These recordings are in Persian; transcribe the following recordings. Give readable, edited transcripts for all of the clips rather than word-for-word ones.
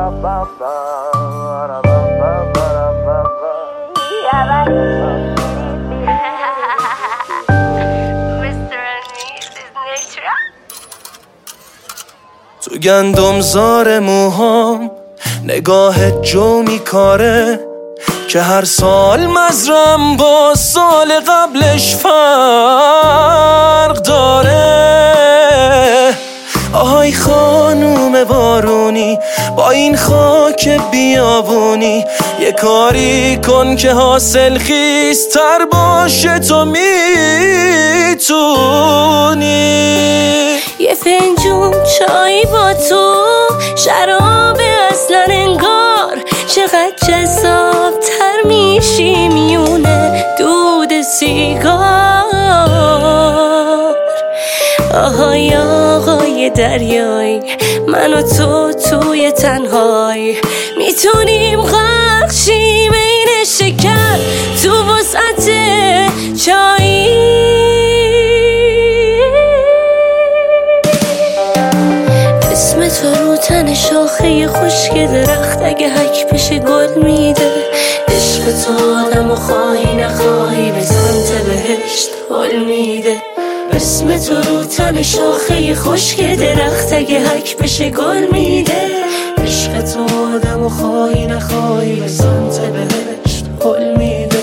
تو گندمزار موهام نگاه جو میکاره که هر سال مزرم با سال قبلش فرق داره. آهای خانوم بارونی با این خاک بیابونی، یه کاری کن که حاصل خیزتر باشه، تو میتونی. یه فنجون چای با تو، شراب اصلا انگار، چقدر جذاب‌تر میشی میونه دود سیگار. آهای آقای دریایی، من و تو توی تنهایی، میتونیم غرق شیم این شکر تو وسعت چایی. اسم تو رو تن شاخه خشک درخت، اگه حک بشه گل میده. عشق تو آدم و خواهی نخواهی به سمت بهشت حل میده. اسم تو رو تن شاخه خشک درخت، اگه حک بشه گل میده. عشق تو آدم و خواهی نخواهی به سمت بهشت حل میده.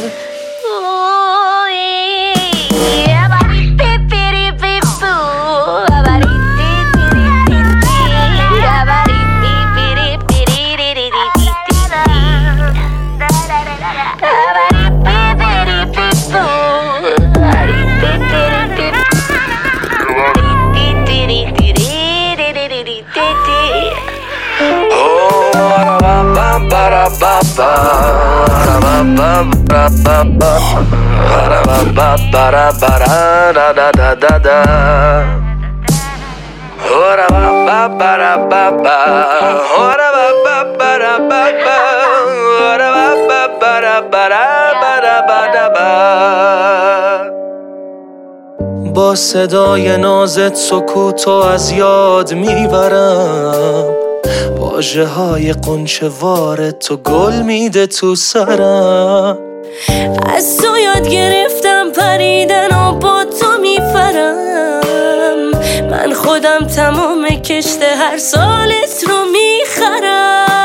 با صدای نازت سکوتو از یاد میبرم، واژه های قنچه وار تو گل میده تو سرم. از تو یاد گرفتم پریدن و با تو میفرم، من خودم تمام کشت هر سالت رو میخرم.